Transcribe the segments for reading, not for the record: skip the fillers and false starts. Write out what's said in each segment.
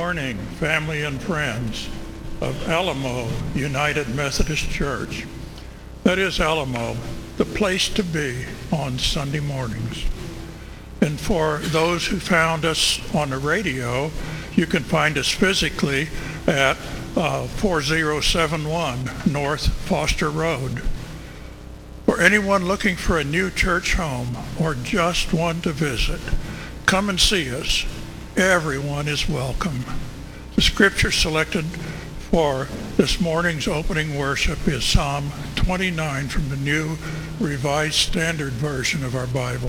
morning, family and friends of Alamo United Methodist Church. That is Alamo, the place to be on Sunday mornings. And for those who found us on the radio, you can find us physically at 4071 North Foster Road. For anyone looking for a new church home or just one to visit, come and see us. Everyone is welcome. The scripture selected for this morning's opening worship is Psalm 29 from the New Revised Standard Version of our Bible.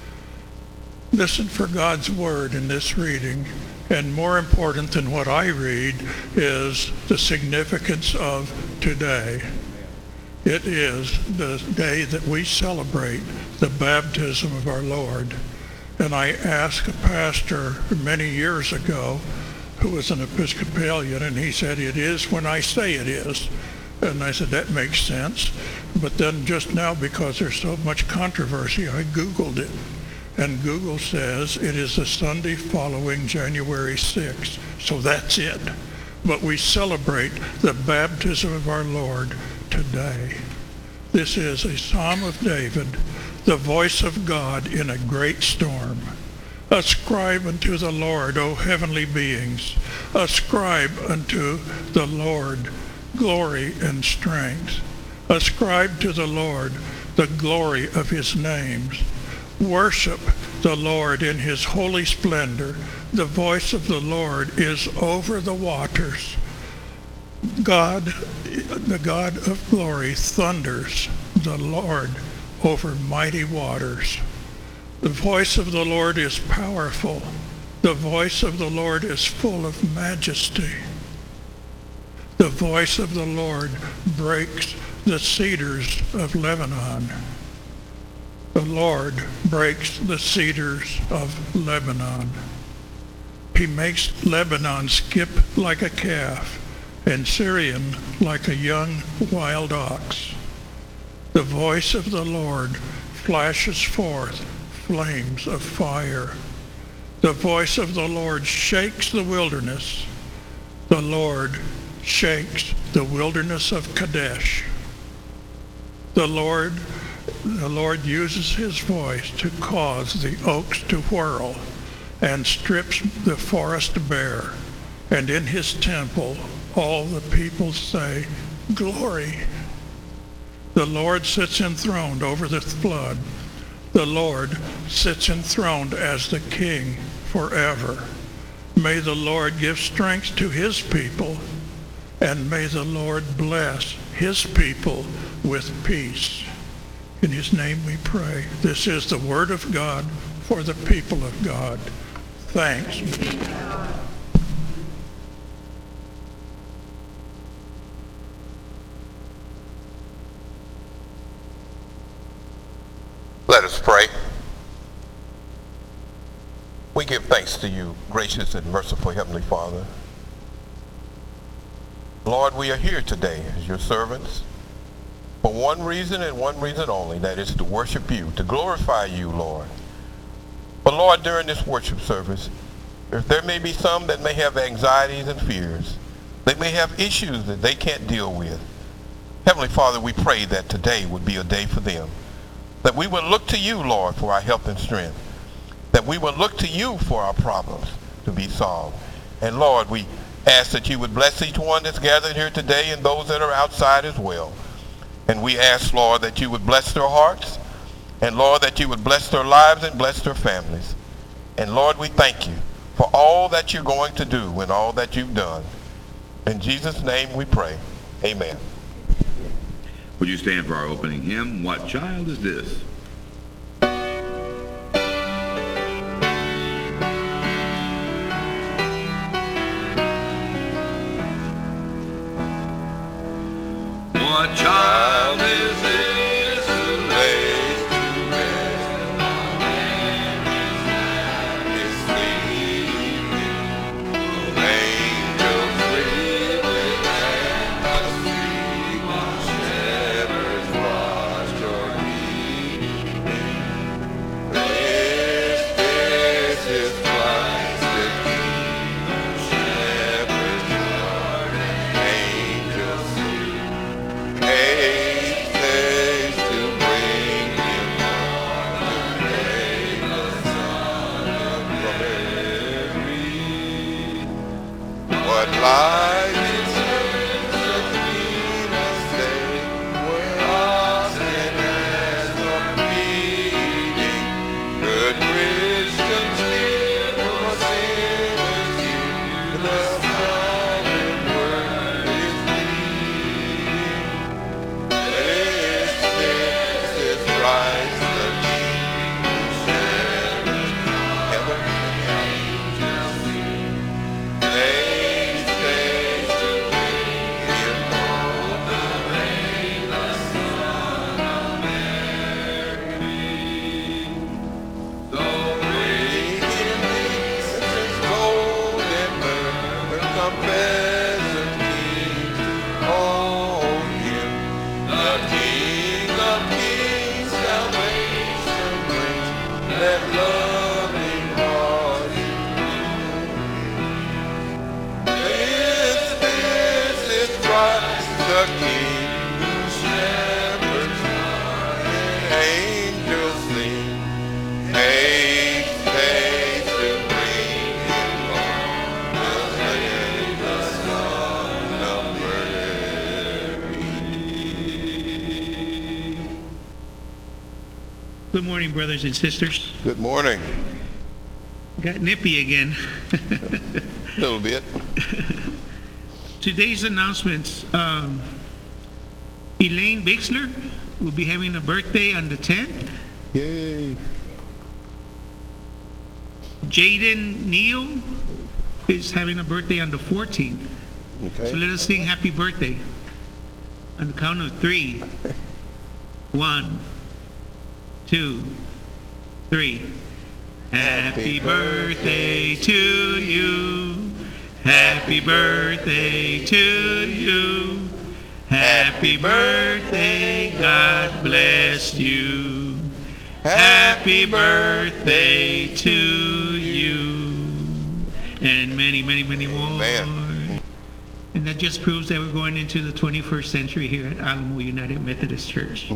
Listen for God's word in this reading, and more important than what I read is the significance of today. It is the day that we celebrate the baptism of our Lord. And I asked a pastor many years ago who was an Episcopalian, and he said, "It is when I say it is." And I said, that makes sense. But then just now, because there's so much controversy, I Googled it. And Google says it is the Sunday following January 6th. So that's it. But we celebrate the baptism of our Lord today. This is a Psalm of David, the voice of God in a great storm. Ascribe unto the Lord, O heavenly beings. Ascribe unto the Lord glory and strength. Ascribe to the Lord the glory of his names. Worship the Lord in his holy splendor. The voice of the Lord is over the waters. God, the God of glory, thunders, the Lord over mighty waters. The voice of the Lord is powerful. The voice of the Lord is full of majesty. The voice of the Lord breaks the cedars of Lebanon. The Lord breaks the cedars of Lebanon. He makes Lebanon skip like a calf, and Syrian like a young wild ox. The voice of the Lord flashes forth flames of fire. The voice of the Lord shakes the wilderness. The Lord shakes the wilderness of Kadesh. The Lord uses his voice to cause the oaks to whirl and strips the forest bare. And in his temple, all the people say, "Glory." The Lord sits enthroned over the flood. The Lord sits enthroned as the King forever. May the Lord give strength to his people, and may the Lord bless his people with peace. In his name we pray. This is the word of God for the people of God. Thanks be to God. Let us pray. We give thanks to you, gracious and merciful Heavenly Father. Lord, we are here today as your servants for one reason and one reason only, that is to worship you, to glorify you, Lord. But Lord, during this worship service, if there may be some that may have anxieties and fears, they may have issues that they can't deal with. Heavenly Father, we pray that today would be a day for them, that we would look to you, Lord, for our help and strength, that we would look to you for our problems to be solved. And Lord, we ask that you would bless each one that's gathered here today and those that are outside as well. And we ask, Lord, that you would bless their hearts, and Lord, that you would bless their lives and bless their families. And Lord, we thank you for all that you're going to do and all that you've done. In Jesus' name we pray. Amen. Would you stand for our opening hymn, What Child Is This? What child is this who lays to rest on Mary's lap is sleeping? Will angels sleep with them asleep? While shepherds watch o'er me. Good morning, brothers and sisters. Good morning. Got nippy again. A little bit. Today's announcements. Elaine Bixler will be having a birthday on the 10th. Yay. Jaden Neal is having a birthday on the 14th. Okay. So let us sing happy birthday. On the count of 3. 1, 2, 3. Happy birthday to you. Happy birthday to you. Happy birthday, God bless you. Happy birthday to you. And many, many, many more. Man. And that just proves that we're going into the 21st century here at Alamo United Methodist Church.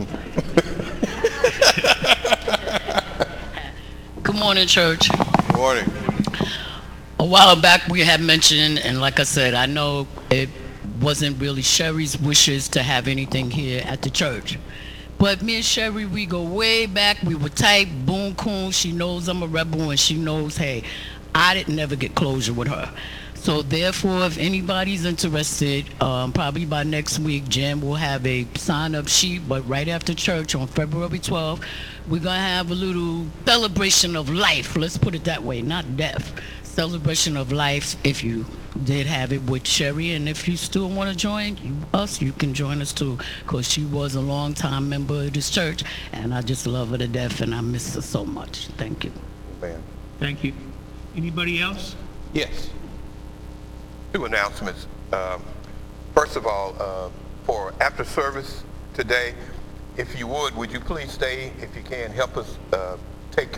Good morning, church. Good morning. A while back we had mentioned, and like I said, I know it wasn't really Sherry's wishes to have anything here at the church. But me and Sherry, we go way back. We were tight, boom, coon. She knows I'm a rebel, and she knows, hey, I didn't never get closure with her. So therefore, if anybody's interested, probably by next week, Jen will have a sign-up sheet. But right after church on February 12th, we're going to have a little celebration of life. Let's put it that way, not death. Celebration of life if you did have it with Sherry. And if you still want to join you can join us too, because she was a long-time member of this church. And I just love her to death, and I miss her so much. Thank you. Man. Thank you. Anybody else? Yes. 2 announcements. First of all, for after service today, if you would you please stay, if you can, help us take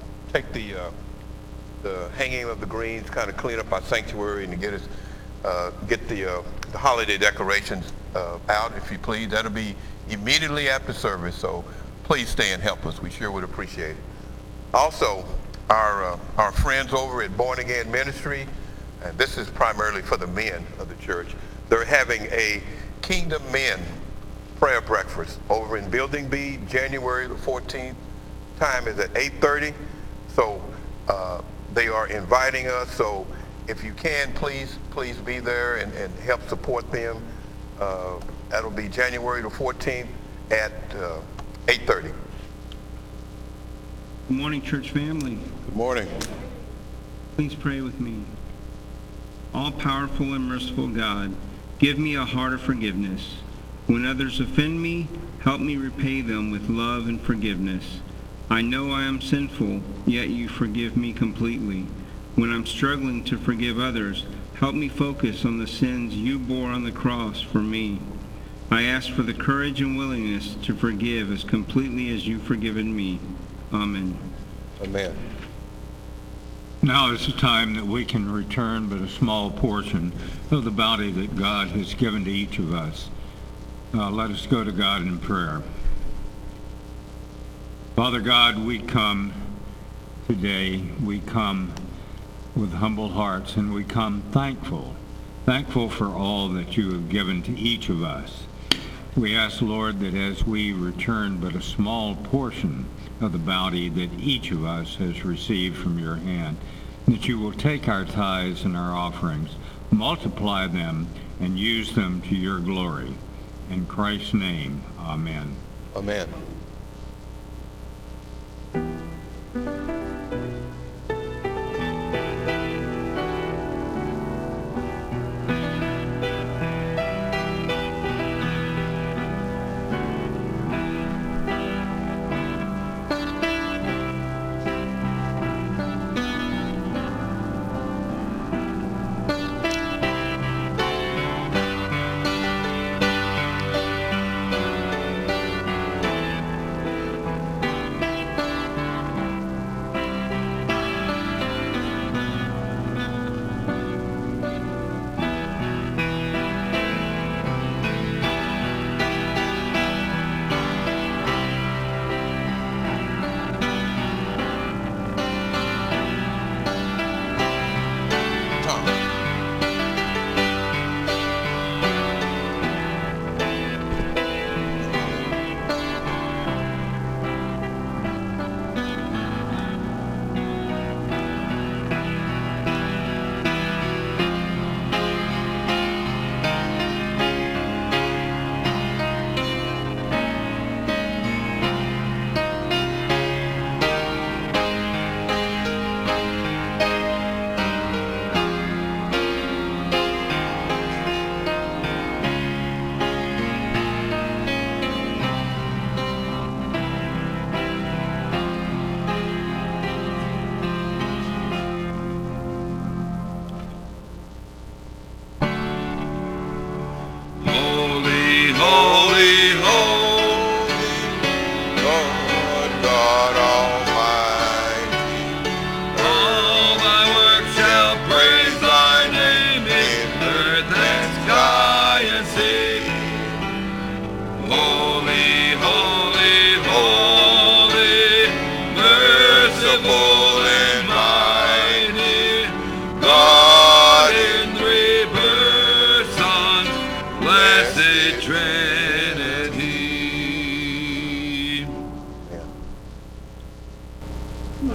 the hanging of the greens, kind of clean up our sanctuary and to get the holiday decorations out, if you please. That'll be immediately after service, so please stay and help us. We sure would appreciate it. Also, our friends over at Born Again Ministry, and this is primarily for the men of the church, they're having a Kingdom Men prayer breakfast over in Building B, January the 14th. Time is at 8:30. So they are inviting us. So if you can, please be there and help support them. That'll be January the 14th at 8:30. Good morning, church family. Good morning. Please pray with me. All-powerful and merciful God, give me a heart of forgiveness. When others offend me, help me repay them with love and forgiveness. I know I am sinful, yet you forgive me completely. When I'm struggling to forgive others, help me focus on the sins you bore on the cross for me. I ask for the courage and willingness to forgive as completely as you've forgiven me. Amen. Amen. Now is the time that we can return but a small portion of the bounty that God has given to each of us. Let us go to God in prayer. Father God, we come today, we come with humble hearts, and we come thankful for all that you have given to each of us. We ask, Lord, that as we return but a small portion of the bounty that each of us has received from your hand, that you will take our tithes and our offerings, multiply them, and use them to your glory. In Christ's name, amen. Amen.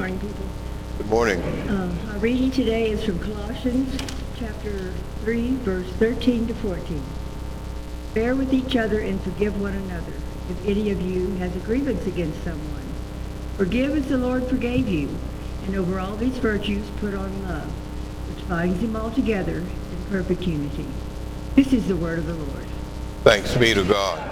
morning, people. Good morning. Our reading today is from Colossians chapter 3, verse 13 to 14. Bear with each other and forgive one another. If any of you has a grievance against someone, forgive as the Lord forgave you. And over all these virtues, put on love, which binds them all together in perfect unity. This is the word of the Lord. Thanks be to God.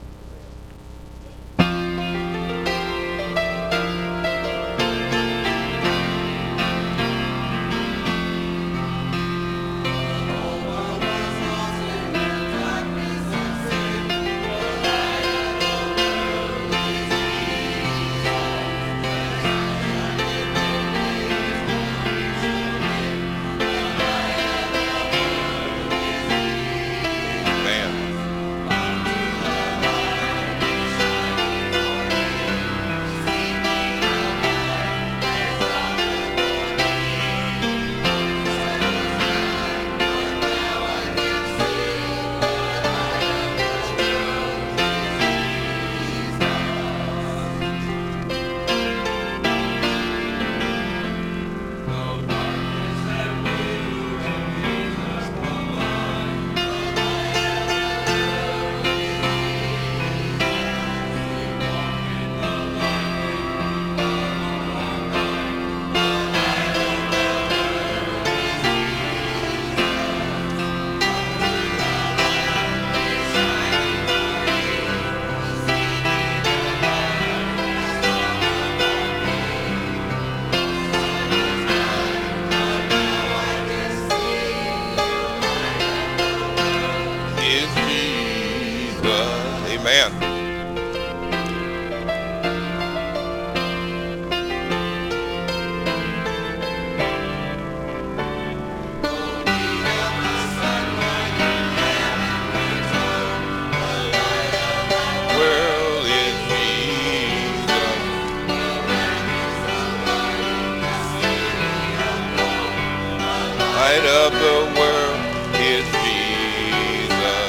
Of the world is Jesus.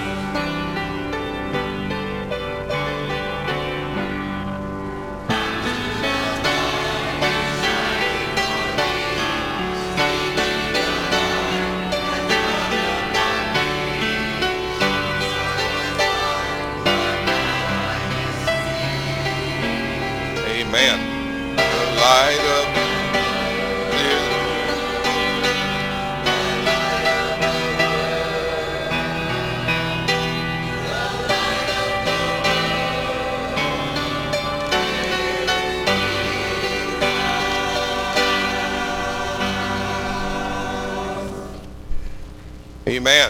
Amen. The light of Amen.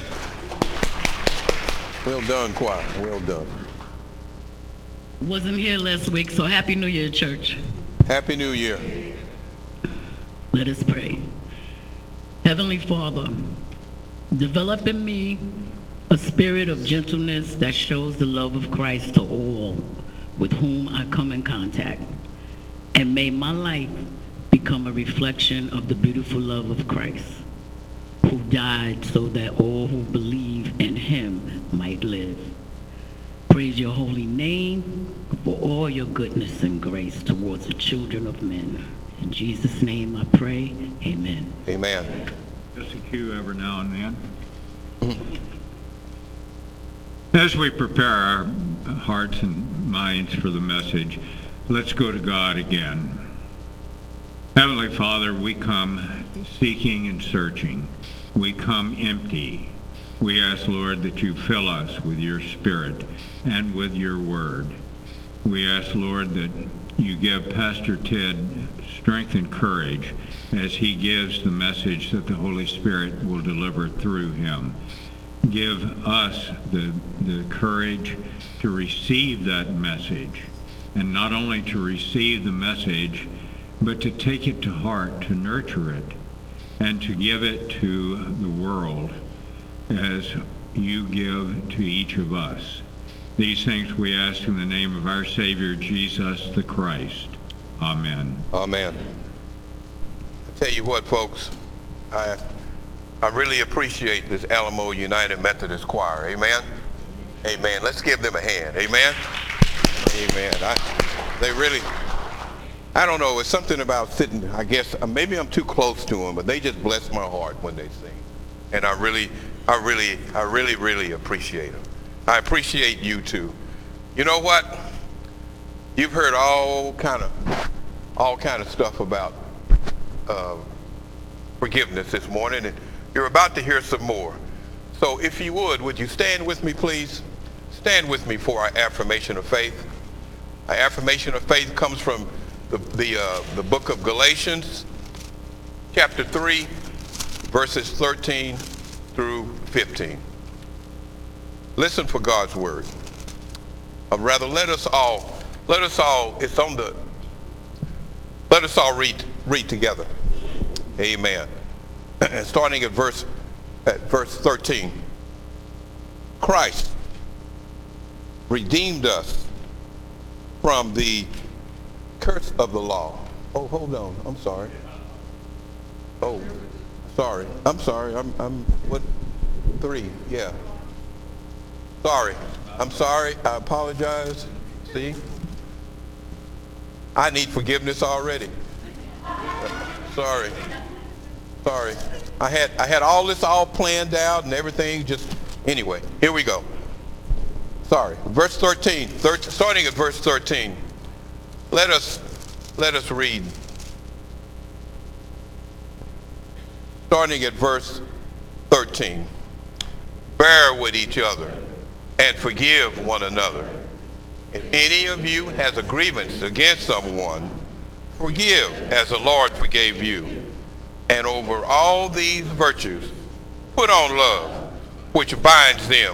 Well done, choir. Well done. Wasn't here last week, so Happy New Year, church. Happy New Year. Let us pray. Heavenly Father, develop in me a spirit of gentleness that shows the love of Christ to all with whom I come in contact. And may my life become a reflection of the beautiful love of Christ, who died so that all who believe in him might live. Praise your holy name for all your goodness and grace towards the children of men. In Jesus' name I pray, amen. Amen. Just a cue every now and then. As we prepare our hearts and minds for the message, let's go to God again. Heavenly Father, we come seeking and searching. We come empty. We ask, Lord, that you fill us with your Spirit and with your word. We ask, Lord, that you give Pastor Ted strength and courage as he gives the message that the Holy Spirit will deliver through him. Give us the courage to receive that message, and not only to receive the message, but to take it to heart, to nurture it, and to give it to the world as you give to each of us. These things we ask in the name of our Savior, Jesus the Christ. Amen. Amen. I tell you what, folks, I really appreciate this Alamo United Methodist Choir. Amen? Amen. Let's give them a hand. Amen? Amen. I don't know, it's something about sitting, I guess, maybe I'm too close to them, but they just bless my heart when they sing. And I really appreciate them. I appreciate you too. You know what? You've heard all kind of stuff about forgiveness this morning, and you're about to hear some more. So if you would you stand with me, please? Stand with me for our affirmation of faith. Our affirmation of faith comes from the book of Galatians, chapter 3, verses 13 through 15. Listen for God's word. Or rather, let us all read together. Amen. Starting at verse 13. Christ redeemed us from the curse of the law. Oh, hold on. I'm sorry. Oh, sorry. I'm sorry. I'm what? 3. Yeah. Sorry. I'm sorry. I apologize. See? I need forgiveness already. Sorry. I had all this all planned out and everything. Just anyway. Here we go. Sorry. Verse 13. Starting at verse 13. Let us read. Starting at verse 13. Bear with each other and forgive one another. If any of you has a grievance against someone, forgive as the Lord forgave you. And over all these virtues, put on love, which binds them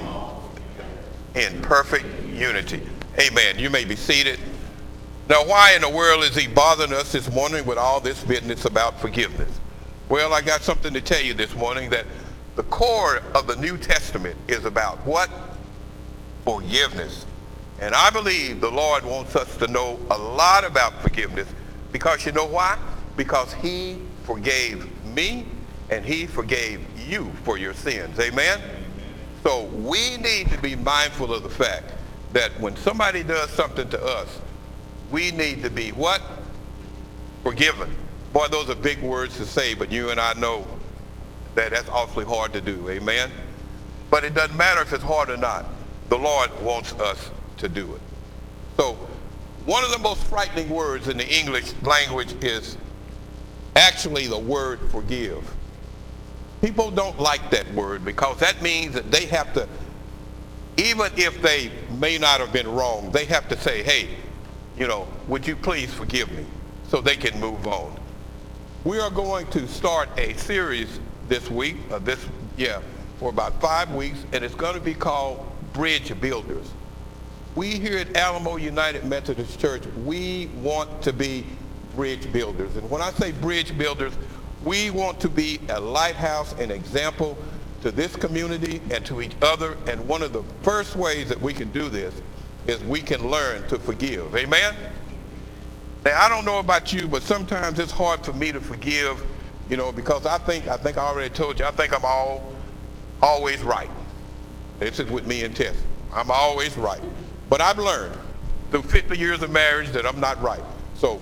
in perfect unity. Amen. You may be seated. Now, why in the world is he bothering us this morning with all this business about forgiveness? Well, I got something to tell you this morning, that the core of the New Testament is about what? Forgiveness. And I believe the Lord wants us to know a lot about forgiveness, because you know why? Because he forgave me and he forgave you for your sins. Amen? So we need to be mindful of the fact that when somebody does something to us, we need to be what? Forgiven. Boy, those are big words to say, but you and I know that that's awfully hard to do. Amen? But it doesn't matter if it's hard or not. The Lord wants us to do it. So one of the most frightening words in the English language is actually the word forgive. People don't like that word because that means that they have to, even if they may not have been wrong, they have to say, hey, would you please forgive me, so they can move on. We are going to start a series this week, for about 5 weeks, and it's going to be called Bridge Builders. We here at Alamo United Methodist Church, we want to be bridge builders. And when I say bridge builders, we want to be a lighthouse, an example to this community and to each other. And one of the first ways that we can do this is we can learn to forgive. Amen? Now, I don't know about you, but sometimes it's hard for me to forgive, because I think I already told you, I think I'm always right. This is with me and Tess. I'm always right. But I've learned through 50 years of marriage that I'm not right. So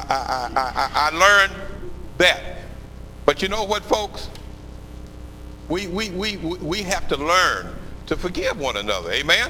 I learned that. But you know what, folks? We have to learn to forgive one another. Amen?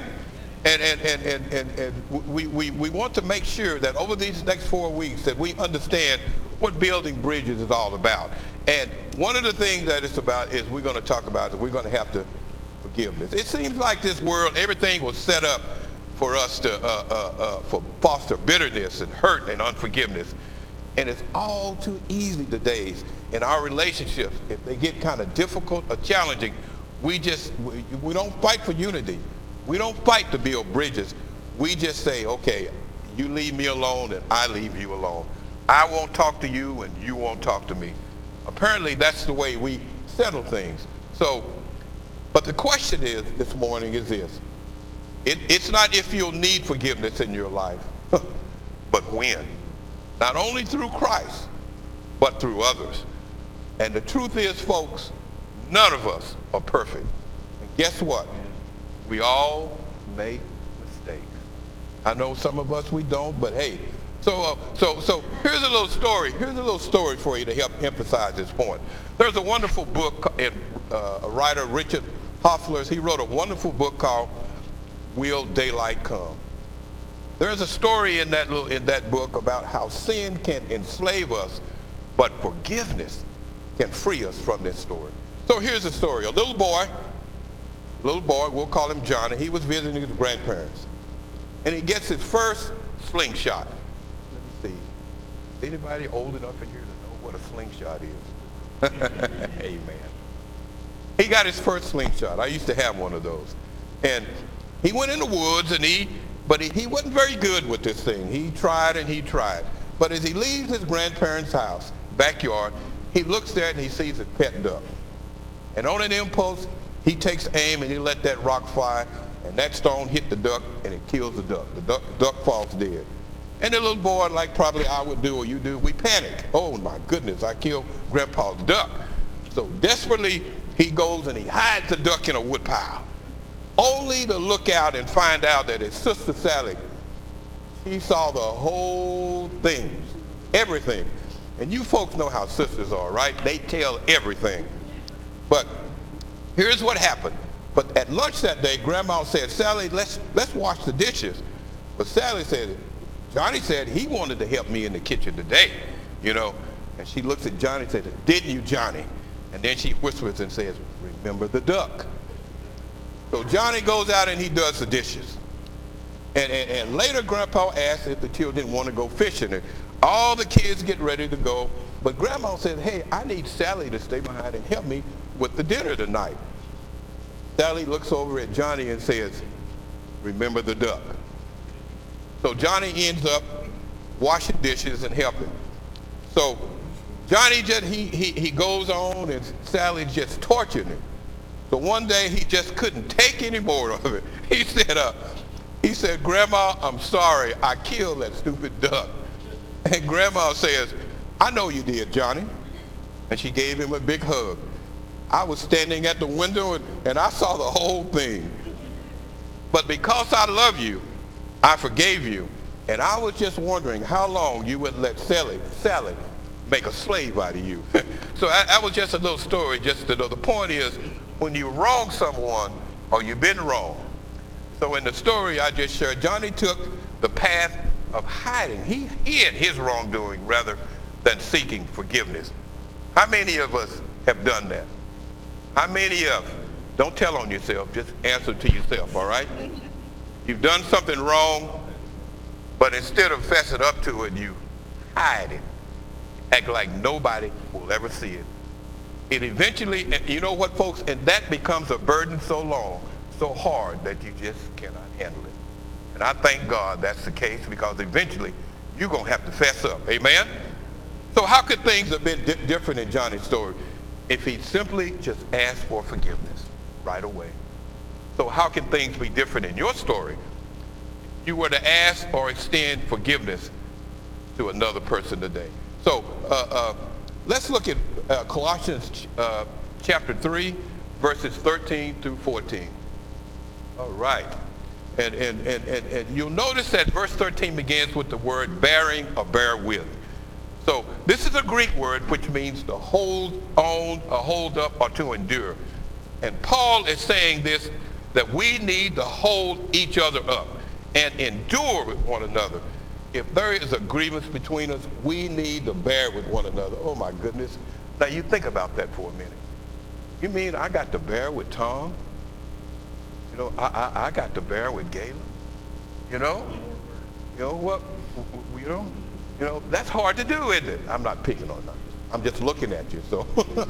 And we want to make sure that over these next 4 weeks that we understand what building bridges is all about. And one of the things that it's about is we're going to talk about is we're going to have to forgiveness. It seems like this world, everything was set up for us to foster bitterness and hurt and unforgiveness. And it's all too easy today in our relationships. If they get kind of difficult or challenging, we don't fight for unity. We don't fight to build bridges. We just say, okay, you leave me alone and I leave you alone. I won't talk to you and you won't talk to me. Apparently that's the way we settle things. So, but the question is this morning is this. It's not if you'll need forgiveness in your life, but when. Not only through Christ, but through others. And the truth is, folks, none of us are perfect. And guess what? We all make mistakes. I know some of us we don't, but hey, So here's a little story. Here's a little story for you to help emphasize this point. There's a wonderful book, a writer, Richard Hoffler. He wrote a wonderful book called Will Daylight Come? There's a story in that book about how sin can enslave us, but forgiveness can free us from this story. So here's the story. A little boy, we'll call him Johnny. He was visiting his grandparents, and he gets his first slingshot. Let me see. Anybody old enough in here to know what a slingshot is? Amen. He got his first slingshot. I used to have one of those. And he went in the woods, but he wasn't very good with this thing. He tried and he tried. But as he leaves his grandparents' house, backyard, he looks there and he sees a pet duck. And on an impulse, he takes aim and he let that rock fly, and that stone hit the duck and it kills the duck. The duck falls dead. And the little boy, like probably I would do or you do, we panic. Oh my goodness, I killed Grandpa's duck. So desperately, he goes and he hides the duck in a woodpile, only to look out and find out that his sister Sally, she saw the whole thing, everything. And you folks know how sisters are, right? They tell everything. But here's what happened. But at lunch that day, Grandma said, Sally, let's wash the dishes. But Sally said, Johnny said he wanted to help me in the kitchen today, you know. And she looks at Johnny and says, didn't you, Johnny? And then she whispers and says, remember the duck. So Johnny goes out and he does the dishes. And later Grandpa asked if the children want to go fishing. And all the kids get ready to go. But Grandma said, hey, I need Sally to stay behind and help me with the dinner tonight. Sally looks over at Johnny and says, remember the duck. So Johnny ends up washing dishes and helping. So Johnny he goes on, and Sally's just torturing him. So one day he just couldn't take any more of it. He said, Grandma, I'm sorry, I killed that stupid duck. And Grandma says, I know you did, Johnny. And she gave him a big hug. I was standing at the window and I saw the whole thing. But because I love you, I forgave you. And I was just wondering how long you would let Sally make a slave out of you. So that was just a little story, just to know. The point is, when you wrong someone or you've been wrong. So in the story I just shared, Johnny took the path of hiding. He hid his wrongdoing rather than seeking forgiveness. How many of us have done that? How many of, don't tell on yourself, just answer to yourself, all right? You've done something wrong, but instead of fessing up to it, you hide it. Act like nobody will ever see it. It eventually, you know what, folks, and that becomes a burden so long, so hard that you just cannot handle it. And I thank God that's the case, because eventually you're going to have to fess up. Amen? So how could things have been different in Johnny's story if he simply just asked for forgiveness right away? So how can things be different in your story if you were to ask or extend forgiveness to another person today? So let's look at Colossians chapter 3, verses 13 through 14. All right. And you'll notice that verse 13 begins with the word bearing or bear with. So this is a Greek word which means to hold on, or hold up, or to endure. And Paul is saying this, that we need to hold each other up and endure with one another. If there is a grievance between us, we need to bear with one another. Oh my goodness. Now you think about that for a minute. You mean I got to bear with Tom? You know, I got to bear with Gayla? You know what? You know, that's hard to do, isn't it? I'm not picking on nothing. I'm just looking at you. So,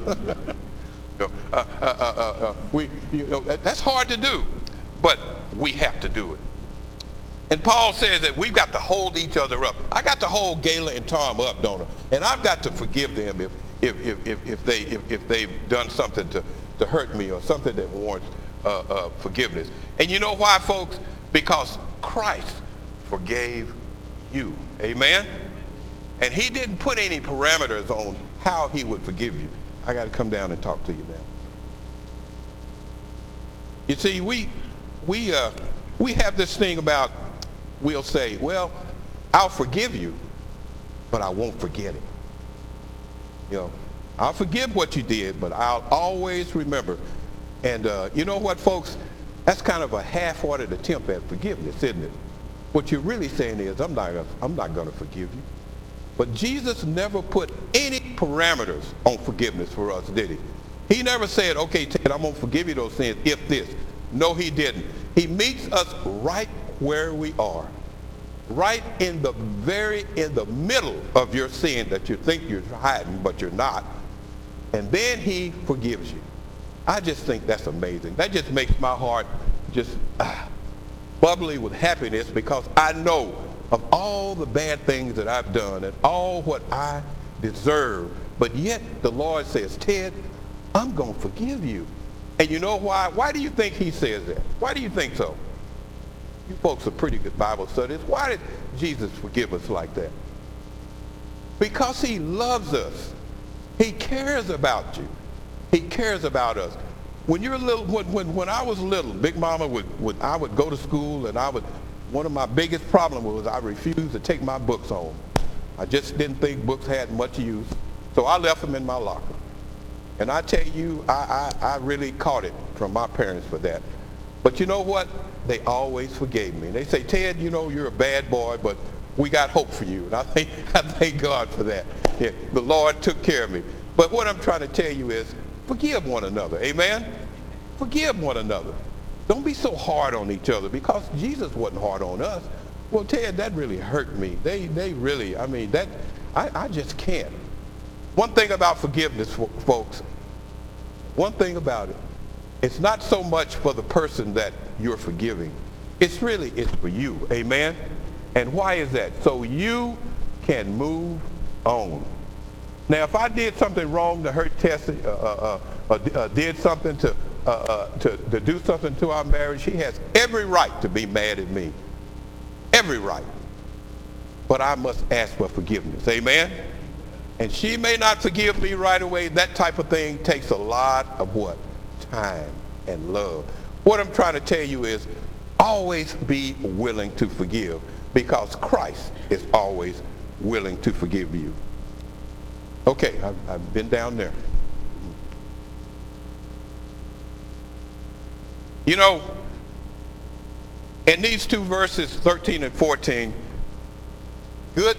that's hard to do, but we have to do it. And Paul says that we've got to hold each other up. I got to hold Gayla and Tom up, don't I? And I've got to forgive them if they've done something to hurt me, or something that warrants forgiveness. And you know why, folks? Because Christ forgave you. Amen? And he didn't put any parameters on how he would forgive you. I got to come down and talk to you now. You see, we have this thing about, we'll say, well, I'll forgive you, but I won't forget it. You know, I'll forgive what you did, but I'll always remember. And you know what, folks? That's kind of a half-hearted attempt at forgiveness, isn't it? What you're really saying is, I'm not going to forgive you. But Jesus never put any parameters on forgiveness for us, did he? He never said, okay, Ted, I'm going to forgive you those sins if this. No, he didn't. He meets us right where we are, right in the middle of your sin that you think you're hiding, but you're not. And then he forgives you. I just think that's amazing. That just makes my heart just bubbly with happiness, because I know of all the bad things that I've done and all what I deserve. But yet the Lord says, Ted, I'm going to forgive you. And you know why? Why do you think he says that? Why do you think so? You folks are pretty good Bible studies. Why did Jesus forgive us like that? Because he loves us. He cares about you. He cares about us. When you're little, when I was little, Big Mama I would go to school, and one of my biggest problems was I refused to take my books home. I just didn't think books had much use, so I left them in my locker. And I tell you, I really caught it from my parents for that. But you know what? They always forgave me. They say, Ted, you know, you're a bad boy, but we got hope for you. And I thank God for that. Yeah, the Lord took care of me. But what I'm trying to tell you is, forgive one another. Amen? Forgive one another. Don't be so hard on each other, because Jesus wasn't hard on us. Well, Ted, that really hurt me. They really, I mean, I just can't. One thing about forgiveness, folks, one thing about it, it's not so much for the person that you're forgiving. It's for you. Amen? And why is that? So you can move on. Now, if I did something wrong to hurt Tessie, did something to do something to our marriage, she has every right to be mad at me. Every right. But I must ask for forgiveness. Amen? And she may not forgive me right away. That type of thing takes a lot of what? Time and love. What I'm trying to tell you is, always be willing to forgive, because Christ is always willing to forgive you. Okay, I've been down there. You know, in these two verses, 13 and 14, good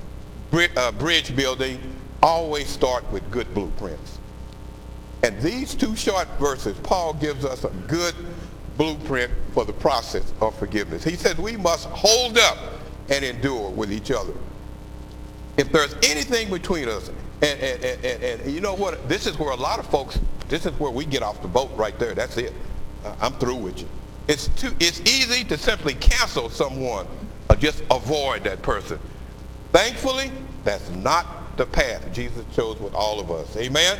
bridge building always start with good blueprints. And these two short verses, Paul gives us a good blueprint for the process of forgiveness. He says we must hold up and endure with each other. If there's anything between us, and you know what, this is where a lot of folks, this is where we get off the boat right there. That's it. I'm through with you. It's easy to simply cancel someone or just avoid that person. Thankfully, that's not the path Jesus chose with all of us. Amen?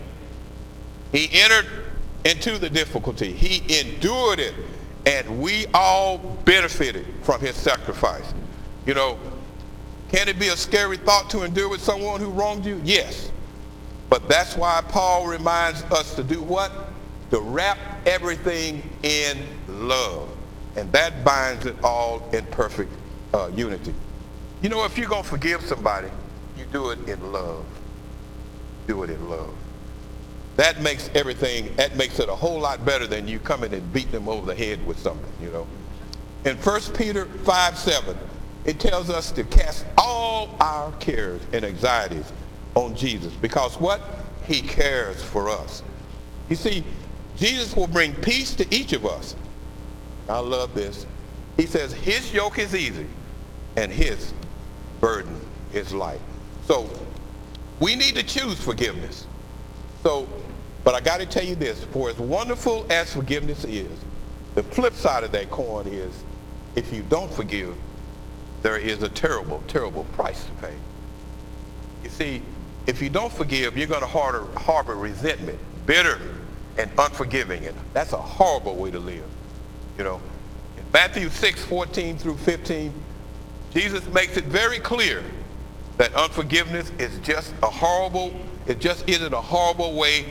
He entered into the difficulty. He endured it, and we all benefited from his sacrifice. You know, can it be a scary thought to endure with someone who wronged you? Yes. But that's why Paul reminds us to do what? To wrap everything in love. And that binds it all in perfect unity. You know, if you're going to forgive somebody, you do it in love. Do it in love. That makes it a whole lot better than you coming and beating them over the head with something, you know. In 1 Peter 5:7, it tells us to cast all our cares and anxieties on Jesus, because what? He cares for us. You see, Jesus will bring peace to each of us. I love this. He says his yoke is easy and his burden is light. So we need to choose forgiveness. But I got to tell you this, for as wonderful as forgiveness is, the flip side of that coin is, if you don't forgive, there is a terrible, terrible price to pay. You see, if you don't forgive, you're going to harbor resentment, bitter and unforgiving, and that's a horrible way to live. You know, in Matthew 6:14 through 15, Jesus makes it very clear that unforgiveness is just a horrible, it just isn't a horrible way,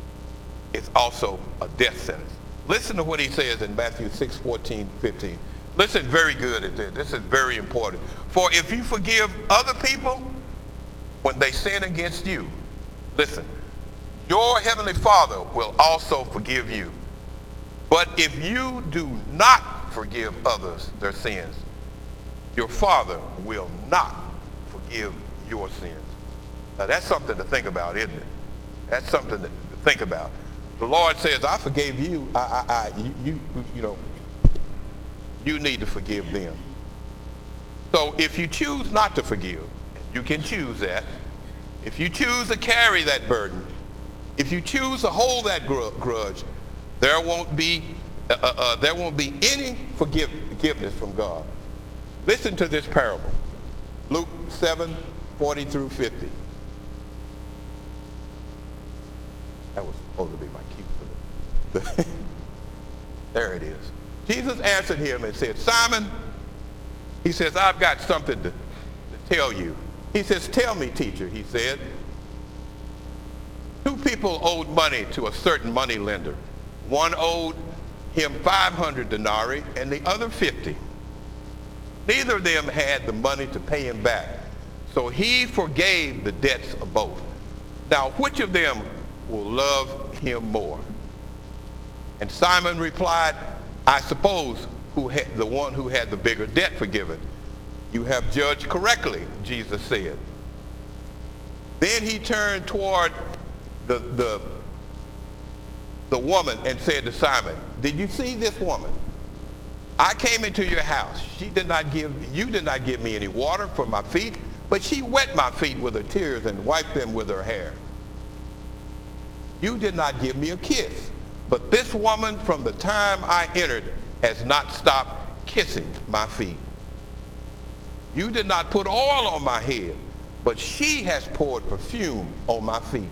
it's also a death sentence. Listen to what he says in Matthew 6:14, 15. Listen very good at this. This is very important. For if you forgive other people when they sin against you, listen, your heavenly Father will also forgive you. But if you do not forgive others their sins, your Father will not forgive your sins. Now that's something to think about, isn't it? That's something to think about. The Lord says, I forgave you. You need to forgive them. So if you choose not to forgive, you can choose that. If you choose to carry that burden, if you choose to hold that grudge, there won't be any forgiveness from God. Listen to this parable. Luke 7:40 through 50. That was supposed to be my cue for this. There it is. Jesus answered him and said, Simon, he says, I've got something to tell you. He says, tell me, teacher, he said. Two people owed money to a certain money lender. One owed him 500 denarii and the other 50. Neither of them had the money to pay him back. So he forgave the debts of both. Now, which of them will love him more? And Simon replied, I suppose the one who had the bigger debt forgiven. You have judged correctly, Jesus said. Then he turned toward the woman and said to Simon, did you see this woman? I came into your house. You did not give me any water for my feet, but she wet my feet with her tears and wiped them with her hair. You did not give me a kiss, but this woman from the time I entered has not stopped kissing my feet. You did not put oil on my head, but she has poured perfume on my feet.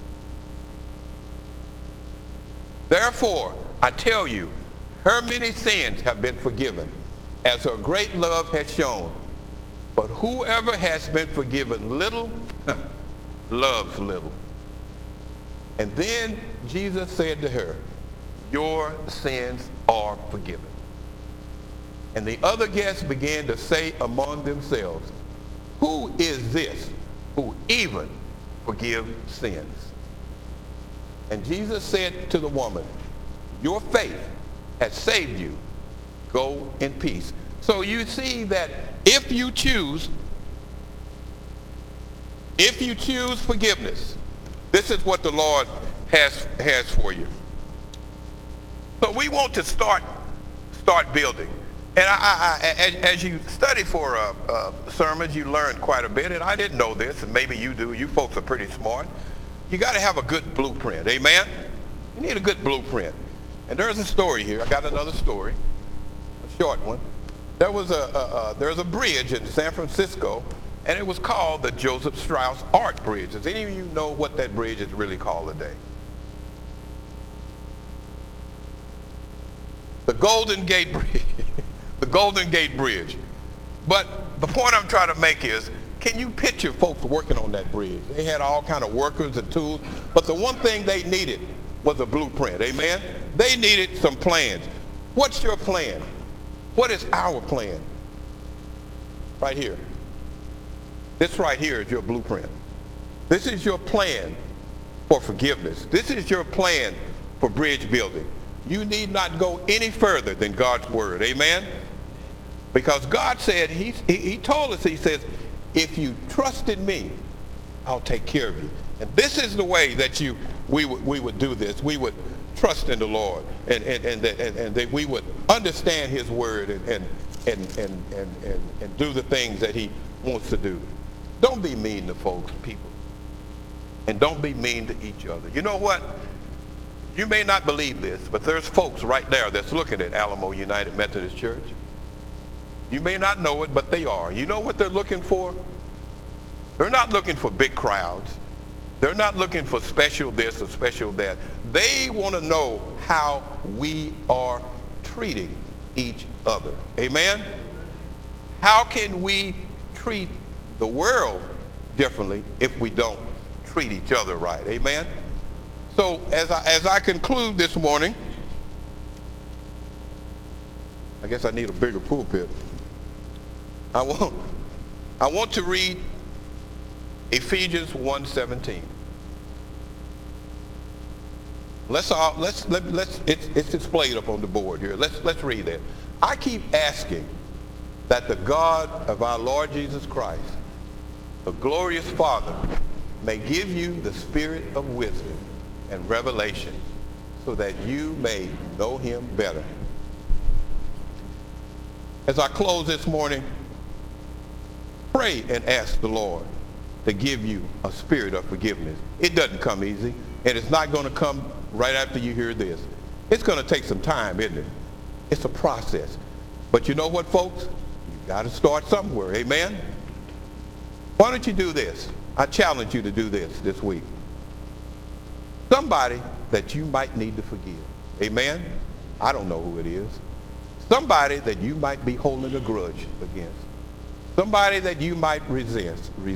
Therefore, I tell you, her many sins have been forgiven, as her great love has shown. But whoever has been forgiven little, loves little. And then Jesus said to her, your sins are forgiven. And the other guests began to say among themselves, who is this who even forgives sins? And Jesus said to the woman, your faith has saved you. Go in peace. So you see that if you choose forgiveness, this is what the Lord has for you. So we want to start building. And as you study for sermons, you learn quite a bit. And I didn't know this, and maybe you do. You folks are pretty smart. You got to have a good blueprint. Amen? You need a good blueprint. And there's a story here. I got another story, a short one. There's a bridge in San Francisco, and it was called the Joseph Strauss Art Bridge. Does any of you know what that bridge is really called today? The Golden Gate Bridge. The Golden Gate Bridge. But the point I'm trying to make is, can you picture folks working on that bridge? They had all kind of workers and tools, but the one thing they needed was a blueprint. Amen? They needed some plans. What's your plan? What is our plan? Right here. This right here is your blueprint. This is your plan for forgiveness. This is your plan for bridge building. You need not go any further than God's word. Amen? Because God said, he told us, he says, if you trust in me, I'll take care of you. And this is the way that we would do this. We would trust in the Lord, and that we would understand his word and do the things that he wants to do. Don't be mean to folks, people. And don't be mean to each other. You know what? You may not believe this, but there's folks right there that's looking at Alamo United Methodist Church. You may not know it, but they are. You know what they're looking for? They're not looking for big crowds. They're not looking for special this or special that. They want to know how we are treating each other. Amen? How can we treat the world differently if we don't treat each other right? Amen? So as I conclude this morning, I guess I need a bigger pulpit. I want to read Ephesians 1:17. It's displayed up on the board here. Let's read that. I keep asking that the God of our Lord Jesus Christ, the glorious Father, may give you the spirit of wisdom and revelation so that you may know him better. As I close this morning, pray and ask the Lord to give you a spirit of forgiveness. It doesn't come easy, and it's not going to come right after you hear this. It's going to take some time, isn't it? It's a process. But you know what, folks? You've got to start somewhere. Amen? Why don't you do this? I challenge you to do this week. Somebody that you might need to forgive. Amen? I don't know who it is. Somebody that you might be holding a grudge against. Somebody that you might resent.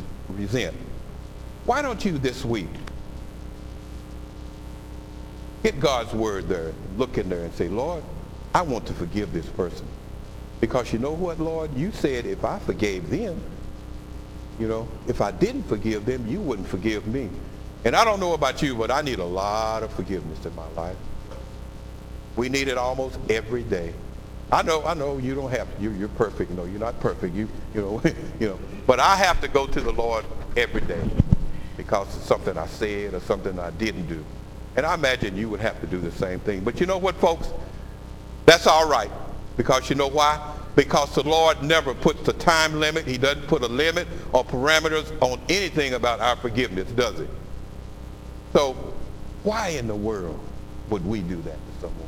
Why don't you this week get God's word there, look in there and say, Lord, I want to forgive this person. Because you know what, Lord? You said if I forgave them, if I didn't forgive them, you wouldn't forgive me. And I don't know about you, but I need a lot of forgiveness in my life. We need it almost every day. I know you don't have to. You're perfect. No, you're not perfect. But I have to go to the Lord every day because it's something I said or something I didn't do. And I imagine you would have to do the same thing. But you know what, folks? That's all right. Because you know why? Because the Lord never puts a time limit. He doesn't put a limit or parameters on anything about our forgiveness, does he? So why in the world would we do that to someone?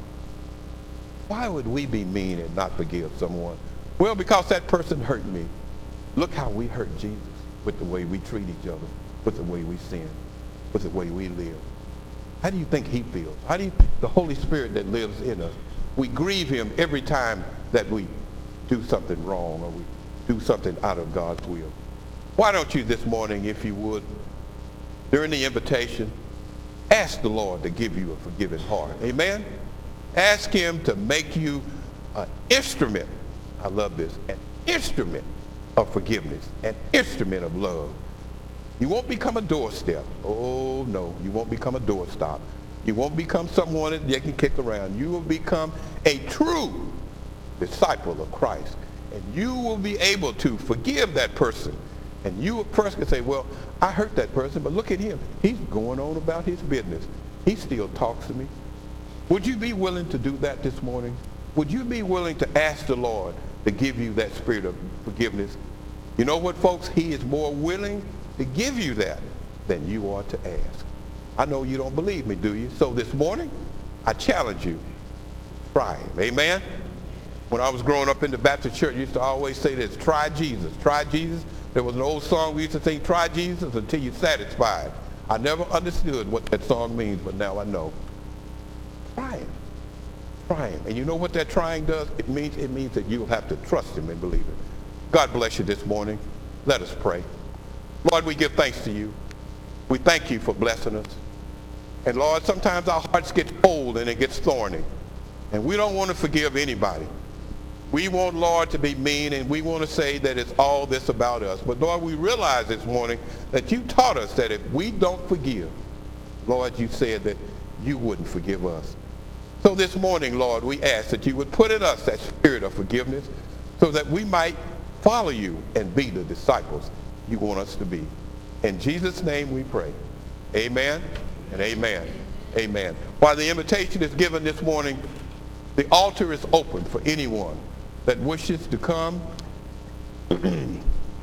Why would we be mean and not forgive someone? Well, because that person hurt me. Look how we hurt Jesus with the way we treat each other, with the way we sin, with the way we live. How do you think he feels? The Holy Spirit that lives in us, we grieve him every time that we do something wrong or we do something out of God's will. Why don't you this morning, if you would, during the invitation, ask the Lord to give you a forgiving heart. Amen? Ask him to make you an instrument, I love this, an instrument of forgiveness, an instrument of love. You won't become a doorstep. Oh, no, you won't become a doorstop. You won't become someone that you can kick around. You will become a true disciple of Christ. And you will be able to forgive that person. And you, a person, can say, well, I hurt that person, but look at him. He's going on about his business. He still talks to me. Would you be willing to do that this morning? Would you be willing to ask the Lord to give you that spirit of forgiveness? You know what, folks? He is more willing to give you that than you are to ask. I know you don't believe me, do you? So this morning, I challenge you. Try him. Amen? When I was growing up in the Baptist church, I used to always say this, try Jesus. Try Jesus. There was an old song we used to sing, try Jesus until you're satisfied. I never understood what that song means, but now I know. Try him. Try him. And you know what that trying does? It means that you'll have to trust him and believe it. God bless you this morning. Let us pray. Lord, we give thanks to you. We thank you for blessing us. And Lord, sometimes our hearts get cold and it gets thorny. And we don't want to forgive anybody. We want, Lord, to be mean, and we want to say that it's all this about us. But Lord, we realize this morning that you taught us that if we don't forgive, Lord, you said that you wouldn't forgive us. So this morning, Lord, we ask that you would put in us that spirit of forgiveness so that we might follow you and be the disciples you want us to be. In Jesus' name we pray. Amen and amen. Amen. While the invitation is given this morning, the altar is open for anyone that wishes to come and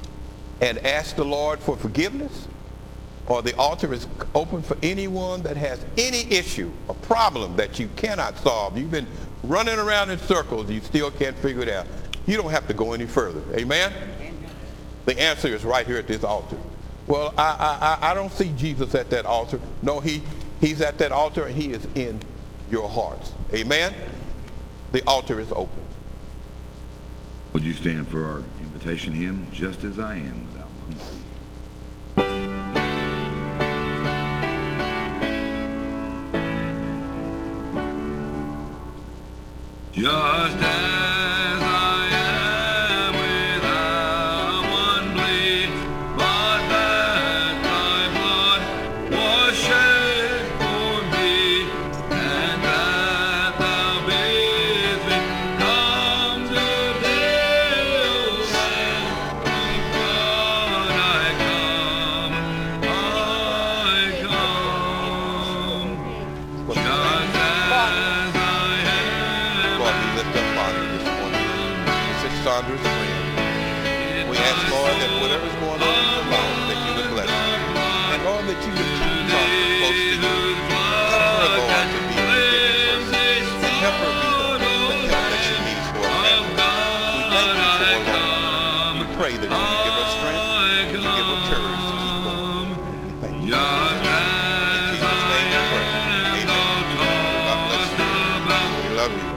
ask the Lord for forgiveness, or the altar is open for anyone that has any issue, a problem that you cannot solve. You've been running around in circles, you still can't figure it out. You don't have to go any further. Amen? The answer is right here at this altar. Well, I don't see Jesus at that altar. No, he's at that altar and he is in your hearts. Amen? The altar is open. Would you stand for our invitation hymn, Just As I Am, without one plea? Just as Lord, that whatever's going on in her life, that you would bless her. And Lord, that you would keep her close to you. Help her, Lord, to be a forgiving person. And help her be the help that she needs for her family. We thank you for her, Lord. We pray that you would give her strength and you give her courage to keep going. We thank you. In Jesus' name we pray. Amen. God bless you. We love you.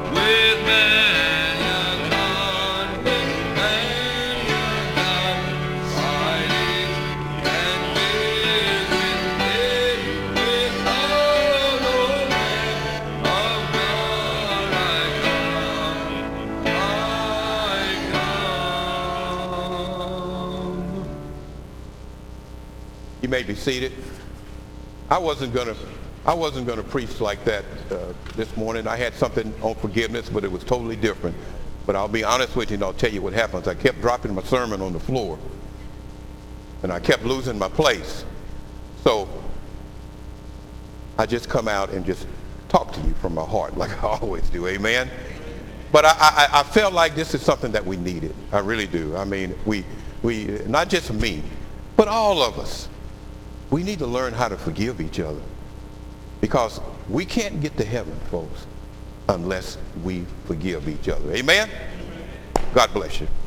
You may be seated. I wasn't gonna preach like that this morning. I had something on forgiveness, but it was totally different. But I'll be honest with you, and I'll tell you what happens. I kept dropping my sermon on the floor, and I kept losing my place. So I just come out and just talk to you from my heart, like I always do. Amen. But I felt like this is something that we needed. I really do. I mean, we not just me, but all of us. We need to learn how to forgive each other, because we can't get to heaven, folks, unless we forgive each other. Amen? God bless you.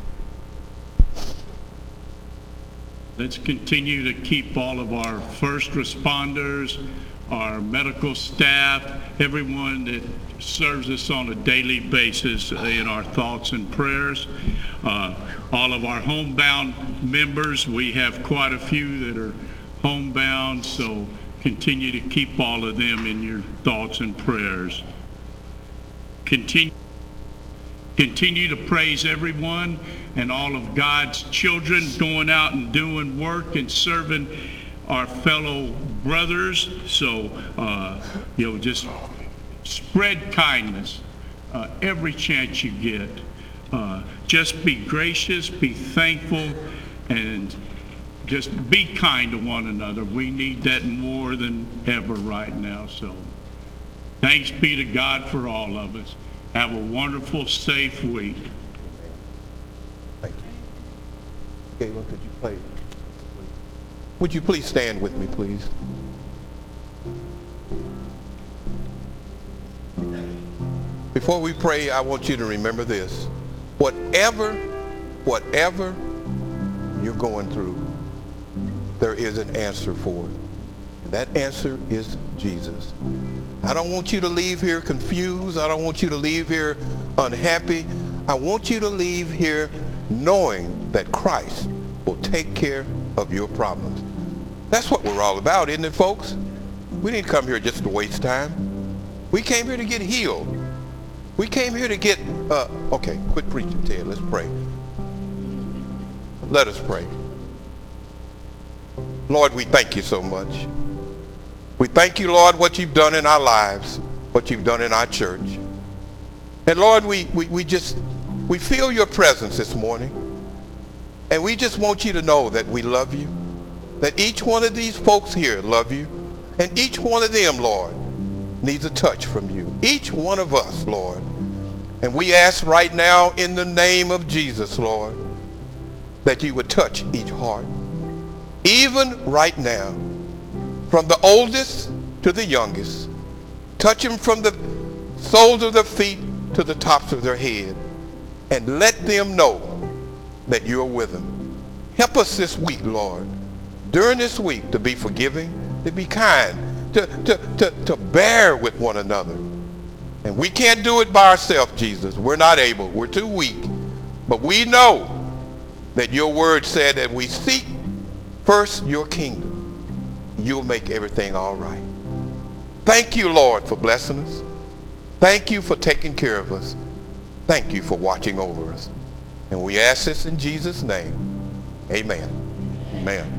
Let's continue to keep all of our first responders, our medical staff, everyone that serves us on a daily basis in our thoughts and prayers. All of our homebound members, we have quite a few that are homebound, so continue to keep all of them in your thoughts and prayers. Continue to praise everyone and all of God's children going out and doing work and serving our fellow brothers. So, just spread kindness every chance you get. Just be gracious, be thankful, and just be kind to one another. We need that more than ever right now. So thanks be to God for all of us. Have a wonderful, safe week. Thank you. Gayla, could you play? Would you please stand with me, please? Before we pray, I want you to remember this. Whatever you're going through, there is an answer for it. And that answer is Jesus. I don't want you to leave here confused. I don't want you to leave here unhappy. I want you to leave here knowing that Christ will take care of your problems. That's what we're all about, isn't it, folks? We didn't come here just to waste time. We came here to get healed. We came here to get, okay, quit preaching, Ted. Let's pray. Let us pray. Lord, we thank you so much. We thank you, Lord, what you've done in our lives, what you've done in our church. And Lord, we feel your presence this morning. And we just want you to know that we love you, that each one of these folks here love you, and each one of them, Lord, needs a touch from you. Each one of us, Lord. And we ask right now in the name of Jesus, Lord, that you would touch each heart. Even right now, from the oldest to the youngest, touch them from the soles of their feet to the tops of their head, and let them know that you're with them. Help us this week, Lord, during this week, to be forgiving, to be kind, to bear with one another. And we can't do it by ourselves, Jesus. We're not able. We're too weak. But we know that your word said that we seek first your kingdom. You'll make everything all right. Thank you, Lord, for blessing us. Thank you for taking care of us. Thank you for watching over us. And we ask this in Jesus' name. Amen. Amen.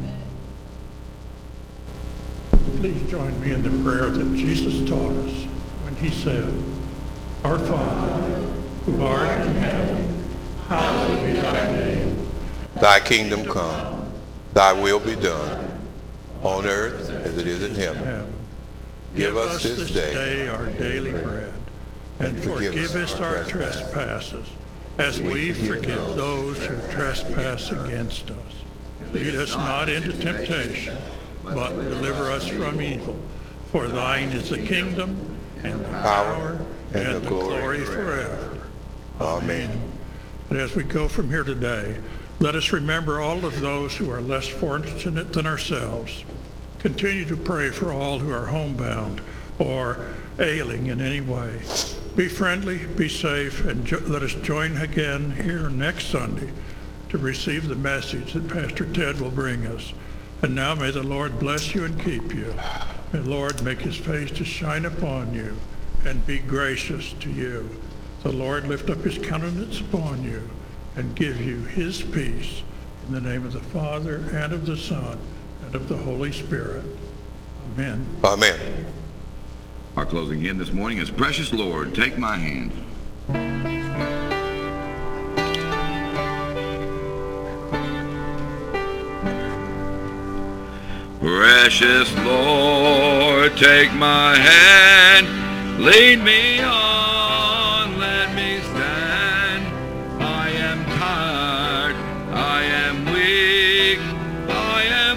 Please join me in the prayer that Jesus taught us when he said, Our Father, who art in heaven, hallowed be thy name. Thy kingdom come, thy will be done, on earth as it is in heaven. Give us this day our daily bread, and forgive us our trespasses, as we forgive those who trespass against us. Lead us not into temptation, but deliver us from evil. For thine is the kingdom, and the power, and the glory forever. Amen. And as we go from here today, let us remember all of those who are less fortunate than ourselves. Continue to pray for all who are homebound or ailing in any way. Be friendly, be safe, and let us join again here next Sunday to receive the message that Pastor Ted will bring us. And now may the Lord bless you and keep you. May the Lord make his face to shine upon you and be gracious to you. The Lord lift up his countenance upon you and give you his peace. In the name of the Father, and of the Son, and of the Holy Spirit. Amen. Amen. Our closing hymn this morning is Precious Lord, Take My Hand. Precious Lord, take my hand, lead me on, let me stand. I am tired, I am weak, I am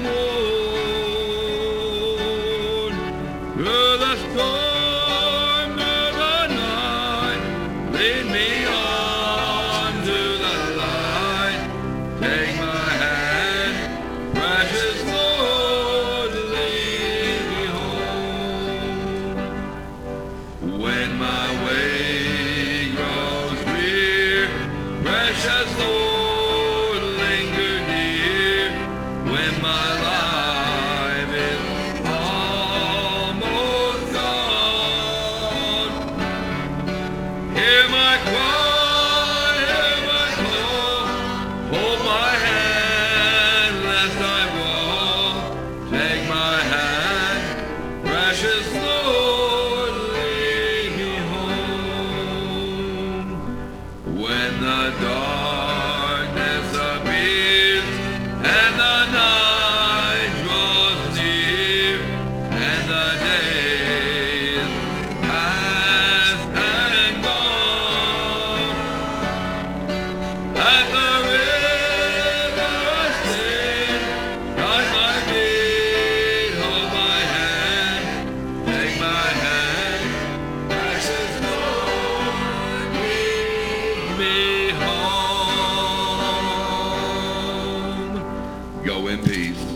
worn. Through the storm, through the night, lead me on to the light. Take my hand, precious Lord, lead me home. When my way grows drear, precious Lord, linger near. When my life is almost gone, hear my cry, hear my call, hold my hand lest I fall. Take my hand, precious Lord, lead me home. When the darkness appears and the night draws near and the days past and gone, at the river I stand, guide my feet, hold my hand, take my hand, precious Lord, lead me home. Go in peace.